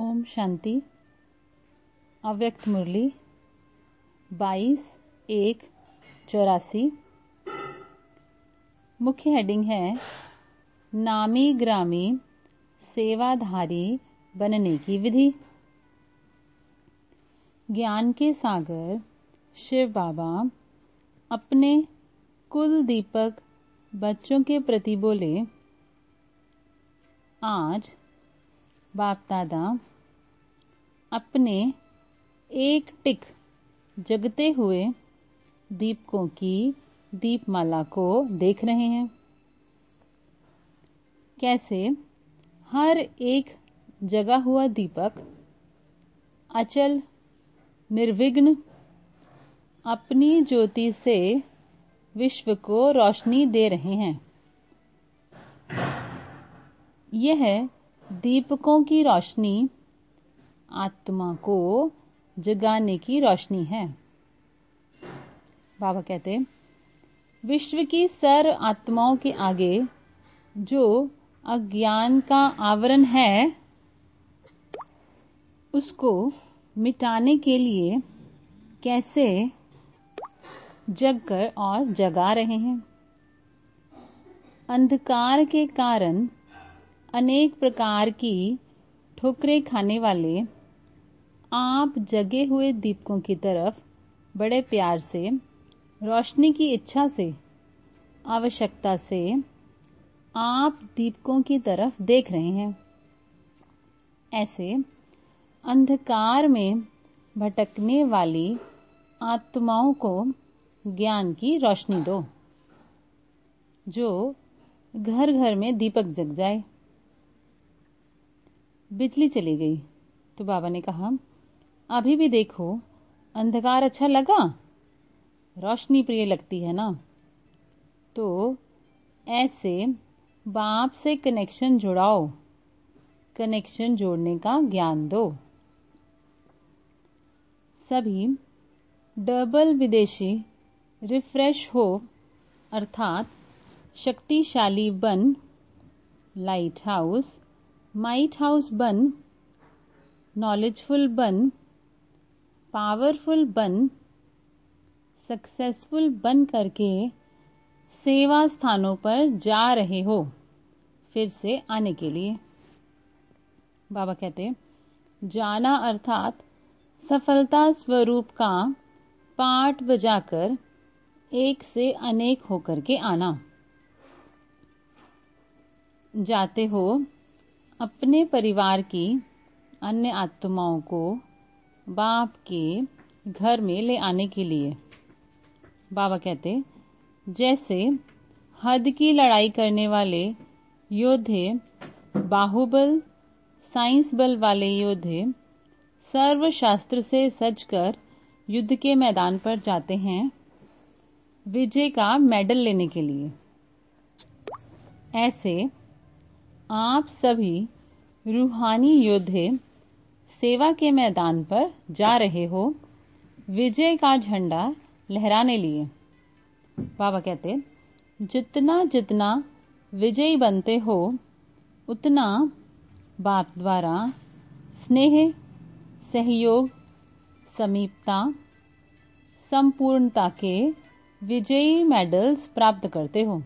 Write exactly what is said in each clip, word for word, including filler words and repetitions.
ओम शांति। अव्यक्त मुरली बाईस एक चौरासी। मुख्य हेडिंग है नामी ग्रामी सेवाधारी बनने की विधि। ज्ञान के सागर शिव बाबा अपने कुल दीपक बच्चों के प्रति बोले, आज बाप दादा अपने एक टिक जगते हुए दीपकों की दीपमाला को देख रहे हैं। कैसे हर एक जगा हुआ दीपक अचल निर्विघ्न अपनी ज्योति से विश्व को रोशनी दे रहे हैं। यह दीपकों की रोशनी आत्मा को जगाने की रोशनी है। बाबा कहते, विश्व की सर्व आत्माओं के आगे जो अज्ञान का आवरण है, उसको मिटाने के लिए कैसे जगकर और जगा रहे हैं। अंधकार के कारण अनेक प्रकार की ठोकरें खाने वाले आप जगे हुए दीपकों की तरफ बड़े प्यार से, रोशनी की इच्छा से, आवश्यकता से आप दीपकों की तरफ देख रहे हैं। ऐसे अंधकार में भटकने वाली आत्माओं को ज्ञान की रोशनी दो, जो घर घर में दीपक जग जाए। बिजली चली गई तो बाबा ने कहा, अभी भी देखो, अंधकार अच्छा लगा, रोशनी प्रिय लगती है ना। तो ऐसे बाप से कनेक्शन जुड़ाओ, कनेक्शन जोड़ने का ज्ञान दो। सभी डबल विदेशी रिफ्रेश हो, अर्थात शक्तिशाली बन, लाइट हाउस माइट हाउस बन, नॉलेजफुल बन, पावरफुल बन, सक्सेसफुल बन करके सेवा स्थानों पर जा रहे हो, फिर से आने के लिए। बाबा कहते, जाना अर्थात सफलता स्वरूप का पाठ बजाकर एक से अनेक होकर के आना। जाते हो अपने परिवार की अन्य आत्माओं को बाप के घर में ले आने के लिए। बाबा कहते, जैसे हद की लड़ाई करने वाले योद्धे, बाहुबल साइंस बल वाले योद्धे सर्वशास्त्र से सजकर युद्ध के मैदान पर जाते हैं विजय का मेडल लेने के लिए, ऐसे आप सभी रूहानी योद्धे सेवा के मैदान पर जा रहे हो विजय का झंडा लहराने लिए। बाबा कहते, जितना जितना विजयी बनते हो, उतना बाप द्वारा स्नेह, सहयोग, समीपता, संपूर्णता के विजयी मेडल्स प्राप्त करते हो।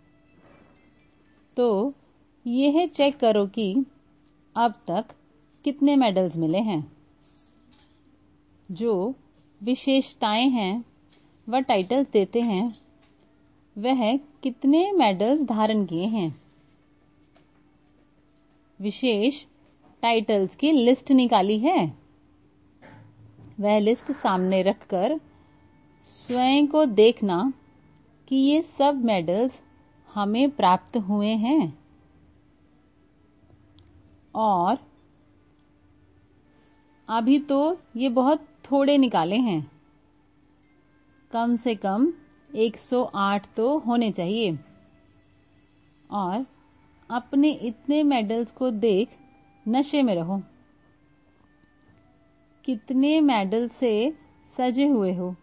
तो यह चेक करो कि अब तक कितने मेडल्स मिले हैं। जो विशेषताएं हैं वह टाइटल्स देते हैं, वह कितने मेडल्स धारण किए हैं। विशेष टाइटल्स की लिस्ट निकाली है। वह लिस्ट सामने रखकर स्वयं को देखना कि ये सब मेडल्स हमें प्राप्त हुए हैं, और अभी तो ये बहुत थोड़े निकाले हैं। कम से कम एक सौ आठ तो होने चाहिए। और अपने इतने मेडल्स को देख नशे में रहो। कितने मेडल से सजे हुए हो।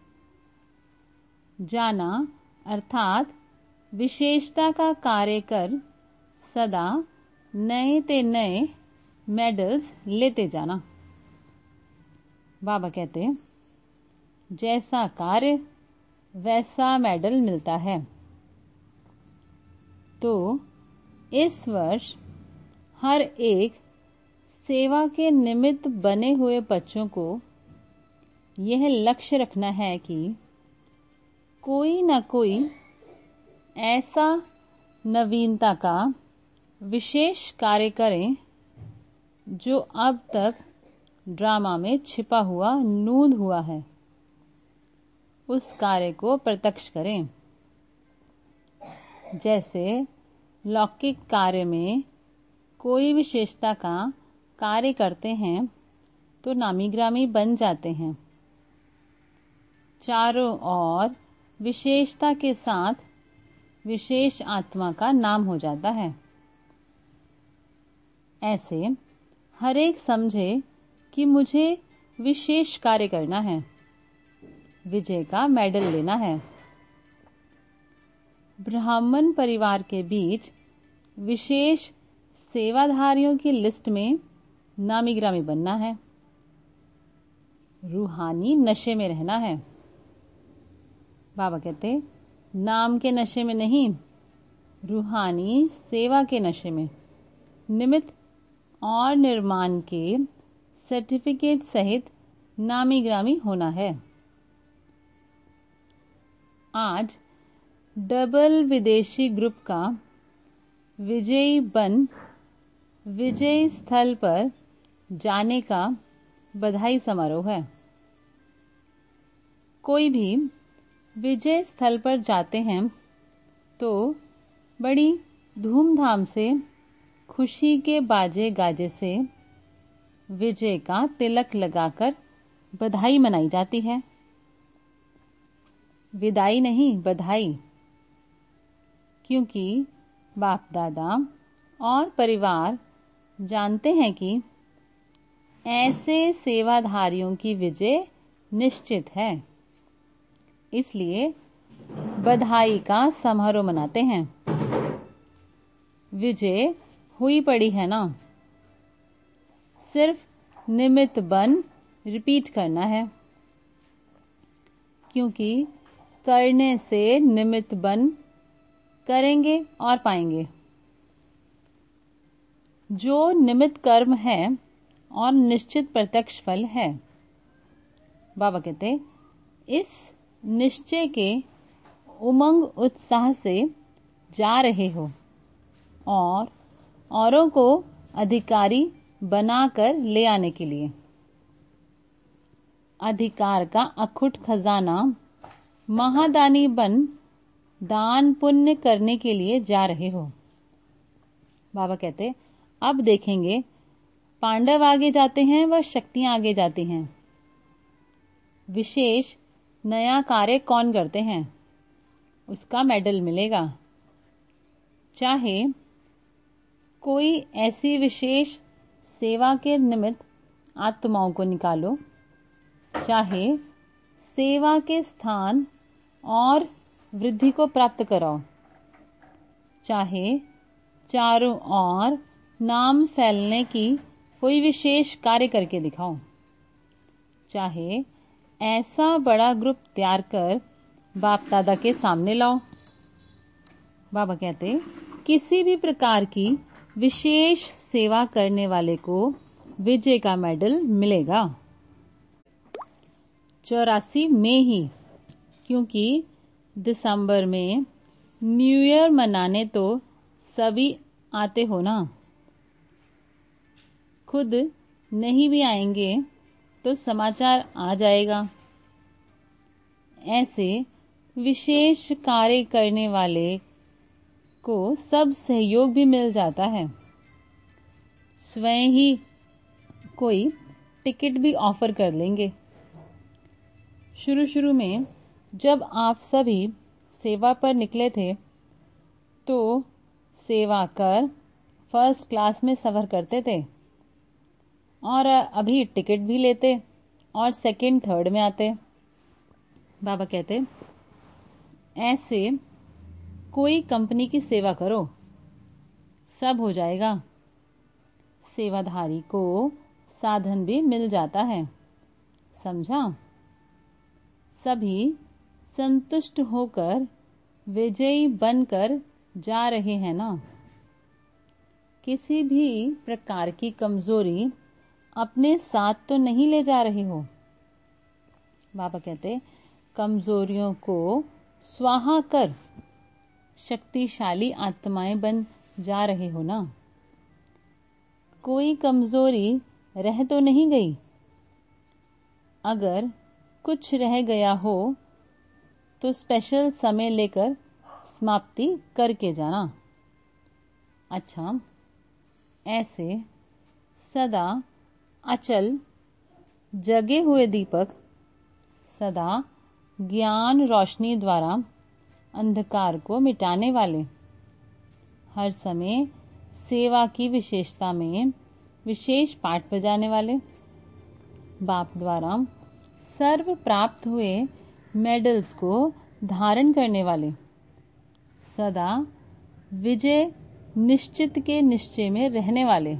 जाना अर्थात विशेषता का कार्य कर सदा नए ते नए मेडल्स लेते जाना। बाबा कहते जैसा कार्य वैसा मेडल मिलता है। तो इस वर्ष हर एक सेवा के निमित्त बने हुए बच्चों को यह लक्ष्य रखना है कि कोई न कोई ऐसा नवीनता का विशेष कार्य करें जो अब तक ड्रामा में छिपा हुआ नूंद हुआ है, उस कार्य को प्रत्यक्ष करें। जैसे लौकिक कार्य में कोई विशेषता का कार्य करते हैं तो नामी ग्रामी बन जाते हैं। चारों ओर विशेषता के साथ विशेष आत्मा का नाम हो जाता है। ऐसे हर एक समझे कि मुझे विशेष कार्य करना है, विजय का मेडल लेना है। ब्राह्मण परिवार के बीच विशेष सेवाधारियों की लिस्ट में नामी ग्रामी बनना है, रूहानी नशे में रहना है। बाबा कहते नाम के नशे में नहीं, रूहानी सेवा के नशे में निमित्त और निर्माण के सर्टिफिकेट सहित नामी ग्रामी होना है। आज डबल विदेशी ग्रुप का विजयी बन विजय स्थल पर जाने का बधाई समारोह है। कोई भी विजय स्थल पर जाते हैं तो बड़ी धूमधाम से खुशी के बाजे गाजे से विजय का तिलक लगाकर बधाई मनाई जाती है। विदाई नहीं, बधाई। क्योंकि बाप दादा और परिवार जानते हैं कि ऐसे सेवाधारियों की विजय निश्चित है, इसलिए बधाई का समारोह मनाते हैं। विजय हुई पड़ी है ना, सिर्फ निमित्त बन रिपीट करना है। क्योंकि करने से निमित्त बन करेंगे और पाएंगे। जो निमित्त कर्म है और निश्चित प्रत्यक्ष फल है। बाबा कहते इस निश्चय के उमंग उत्साह से जा रहे हो और औरों को अधिकारी बनाकर ले आने के लिए अधिकार का अखुट खजाना महादानी बन दान पुण्य करने के लिए जा रहे हो। बाबा कहते अब देखेंगे पांडव आगे जाते हैं व शक्तियां आगे जाती हैं। विशेष नया कार्य कौन करते हैं उसका मेडल मिलेगा। चाहे कोई ऐसी विशेष सेवा के निमित्त आत्माओं को निकालो, चाहे सेवा के स्थान और वृद्धि को प्राप्त कराओ, चाहे चारों ओर नाम फैलने की कोई विशेष कार्य करके दिखाओ, चाहे ऐसा बड़ा ग्रुप तैयार कर बाप दादा के सामने लाओ। बाबा कहते किसी भी प्रकार की विशेष सेवा करने वाले को विजय का मेडल मिलेगा। चौरासी में ही, क्योंकि दिसंबर में न्यू ईयर मनाने तो सभी आते हो ना। खुद नहीं भी आएंगे तो समाचार आ जाएगा। ऐसे विशेष कार्य करने वाले को सब सहयोग भी मिल जाता है। स्वयं ही कोई टिकट भी ऑफर कर लेंगे। शुरू शुरू में जब आप सभी सेवा पर निकले थे तो सेवा कर फर्स्ट क्लास में सफर करते थे और अभी टिकट भी लेते और सेकंड थर्ड में आते। बाबा कहते ऐसे कोई कंपनी की सेवा करो, सब हो जाएगा। सेवाधारी को साधन भी मिल जाता है। समझा? सभी संतुष्ट होकर विजयी बनकर जा रहे हैं ना। किसी भी प्रकार की कमजोरी अपने साथ तो नहीं ले जा रहे हो। बाबा कहते कमजोरियों को स्वाहा कर शक्तिशाली आत्माएं बन जा रहे हो ना। कोई कमजोरी रह तो नहीं गई। अगर कुछ रह गया हो तो स्पेशल समय लेकर समाप्ति करके जाना। अच्छा, ऐसे सदा अचल जगे हुए दीपक सदा ज्ञान रोशनी द्वारा अंधकार को मिटाने वाले, हर समय सेवा की विशेषता में विशेष पाठ बजाने वाले, बाप द्वारा सर्व प्राप्त हुए मेडल्स को धारण करने वाले, सदा विजय निश्चित के निश्चय में रहने वाले,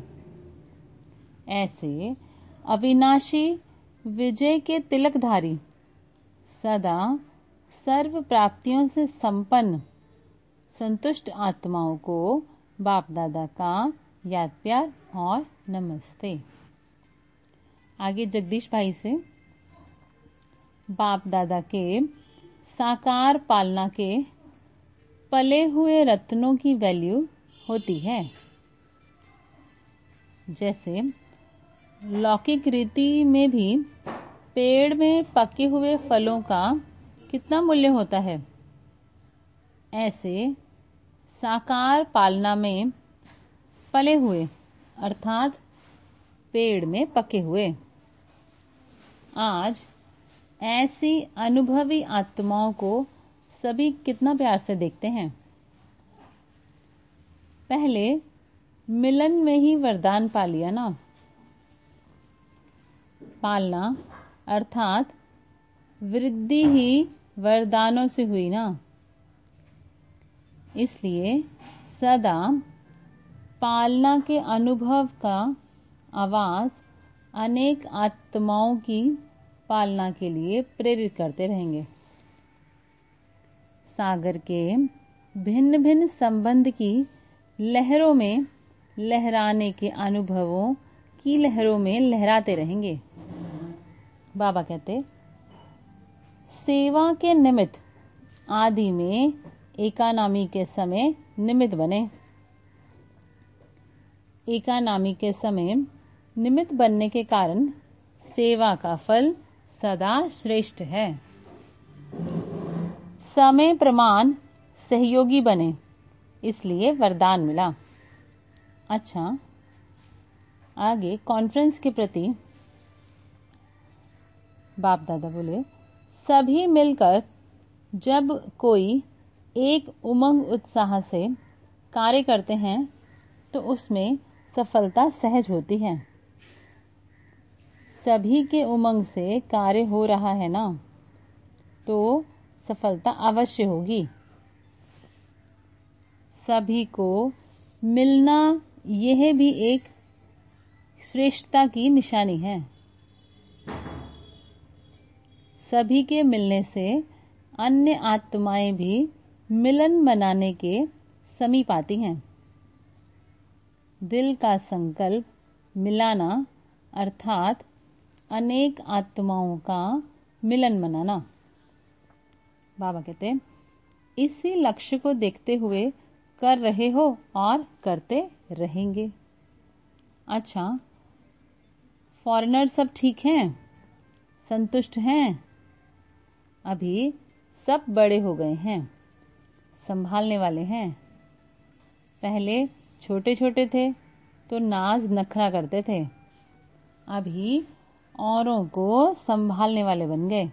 ऐसे अविनाशी विजय के तिलकधारी, सदा सर्व प्राप्तियों से संपन्न संतुष्ट आत्माओं को बाप दादा का याद प्यार और नमस्ते। आगे जगदीश भाई से बाप दादा के साकार पालना के पले हुए रत्नों की वैल्यू होती है। जैसे लौकिक रीति में भी पेड़ में पके हुए फलों का कितना मूल्य होता है, ऐसे साकार पालना में पले हुए अर्थात पेड़ में पके हुए आज ऐसी अनुभवी आत्माओं को सभी कितना प्यार से देखते हैं। पहले मिलन में ही वरदान पा लिया ना। पालना अर्थात वृद्धि ही वरदानों से हुई ना। इसलिए सदा पालना के अनुभव का आवाज अनेक आत्माओं की पालना के लिए प्रेरित करते रहेंगे। सागर के भिन्न भिन्न संबंध की लहरों में लहराने के अनुभवों की लहरों में लहराते रहेंगे। बाबा कहते सेवा के निमित्त आदि में एकानामी के समय निमित्त बने। एकानामी के समय निमित्त बनने के कारण सेवा का फल सदा श्रेष्ठ है। समय प्रमाण सहयोगी बने, इसलिए वरदान मिला। अच्छा, आगे कॉन्फ्रेंस के प्रति बाप दादा बोले सभी मिलकर जब कोई एक उमंग उत्साह से कार्य करते हैं तो उसमें सफलता सहज होती है। सभी के उमंग से कार्य हो रहा है ना, तो सफलता अवश्य होगी। सभी को मिलना यह भी एक श्रेष्ठता की निशानी है। सभी के मिलने से अन्य आत्माएं भी मिलन मनाने के समीप आती हैं। दिल का संकल्प मिलाना अर्थात अनेक आत्माओं का मिलन मनाना। बाबा कहते इसी लक्ष्य को देखते हुए कर रहे हो और करते रहेंगे। अच्छा, फॉरेनर सब ठीक हैं, संतुष्ट हैं? अभी सब बड़े हो गए हैं, संभालने वाले हैं। पहले छोटे छोटे थे तो नाज नखरा करते थे, अभी औरों को संभालने वाले बन गए।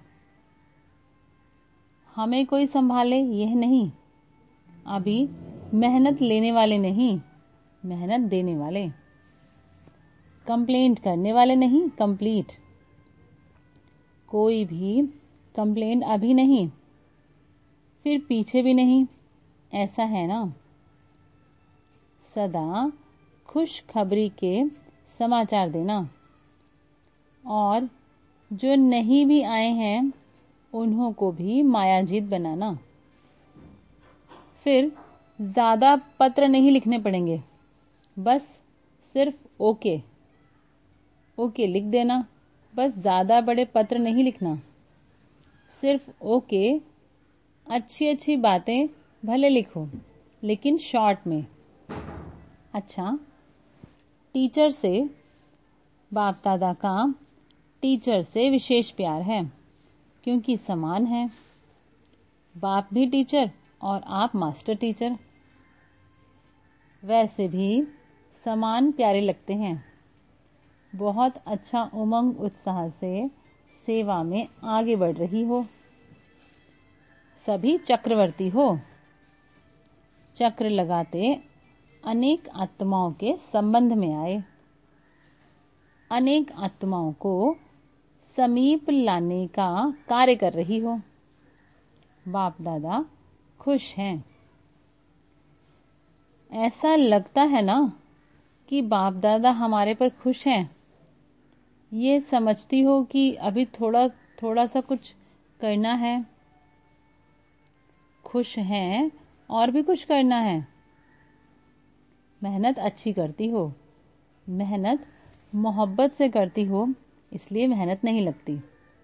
हमें कोई संभाले यह नहीं, अभी मेहनत लेने वाले नहीं, मेहनत देने वाले। कंप्लेंट करने वाले नहीं, कंप्लीट। कोई भी कंप्लेंट अभी नहीं, फिर पीछे भी नहीं, ऐसा है ना। सदा खुशखबरी के समाचार देना, और जो नहीं भी आए हैं उन्हों को भी मायाजीत बनाना। फिर ज्यादा पत्र नहीं लिखने पड़ेंगे, बस सिर्फ ओके ओके लिख देना। बस ज्यादा बड़े पत्र नहीं लिखना, सिर्फ ओके। अच्छी अच्छी बातें भले लिखो, लेकिन शॉर्ट में। अच्छा, टीचर से, बाप दादा का टीचर से विशेष प्यार है, क्योंकि समान है। बाप भी टीचर और आप मास्टर टीचर, वैसे भी समान प्यारे लगते हैं। बहुत अच्छा उमंग उत्साह से सेवा में आगे बढ़ रही हो। सभी चक्रवर्ती हो। चक्र लगाते अनेक आत्माओं के संबंध में आए। अनेक आत्माओं को समीप लाने का कार्य कर रही हो। बाप दादा खुश हैं। ऐसा लगता है ना कि बाप दादा हमारे पर खुश हैं। ये समझती हो कि अभी थोड़ा थोड़ा सा कुछ करना है। खुश हैं और भी कुछ करना है। मेहनत अच्छी करती हो। मेहनत मोहब्बत से करती हो, इसलिए मेहनत नहीं लगती।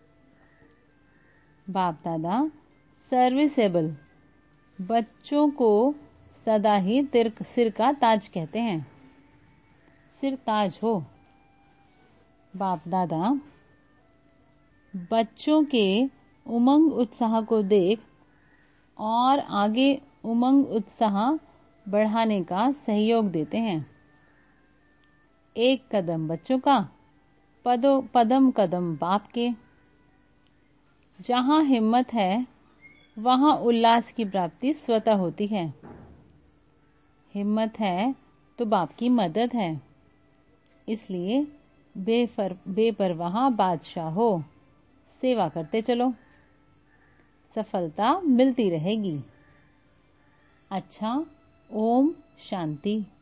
बाप दादा सर्विसेबल बच्चों को सदा ही सिर का ताज कहते हैं। सिर ताज हो। बाप दादा बच्चों के उमंग उत्साह को देख और आगे उमंग उत्साह बढ़ाने का सहयोग देते हैं। एक कदम बच्चों का, पदो पदम कदम बाप के। जहां हिम्मत है वहां उल्लास की प्राप्ति स्वतः होती है। हिम्मत है तो बाप की मदद है, इसलिए बेफर बेपरवाह बादशाह हो। सेवा करते चलो, सफलता मिलती रहेगी। अच्छा, ओम शांति।